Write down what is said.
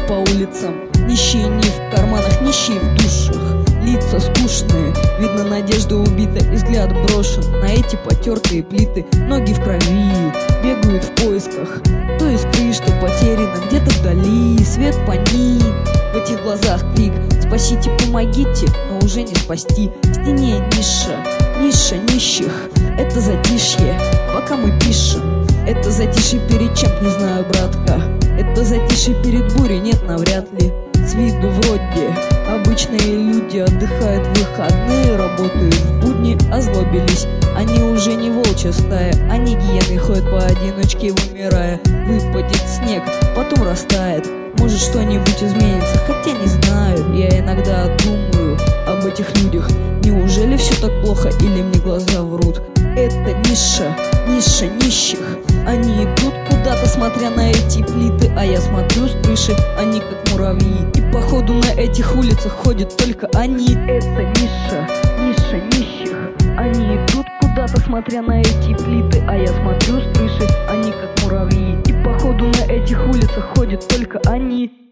по улицам, нищие не в карманах, нищие в душах. Лица скучные, видно, надежда убита, и взгляд брошен на эти потертые плиты. Ноги в крови, бегают в поисках той искры, что потеряна где-то вдали. Свет паник, в этих глазах крик: спасите, помогите, но уже не спасти. В стене ниша, ниша нищих. Это затишье, пока мы пишем. Это затишье перед чем, не знаю, братка. Это затишье перед бурей, нет, навряд ли. С виду вроде обычные люди отдыхают в выходные, работают в будни, озлобились. Они уже не волчья стая, они гиены, ходят поодиночке, вымирая. Выпадет снег, потом растает, может что-нибудь изменится, хотя не знаю. Я иногда думаю об этих людях. Неужели все так плохо или мне глаза врут? Это ниша, ниша нищих. Они идут куда-то, смотря на эти плиты, а я смотрю с крыши, они как муравьи. И походу на этих улицах ходят только они. Это ниша, ниша нищих. Они идут куда-то, смотря на эти плиты, а я смотрю с крыши, они как муравьи. И походу на этих улицах ходят только они.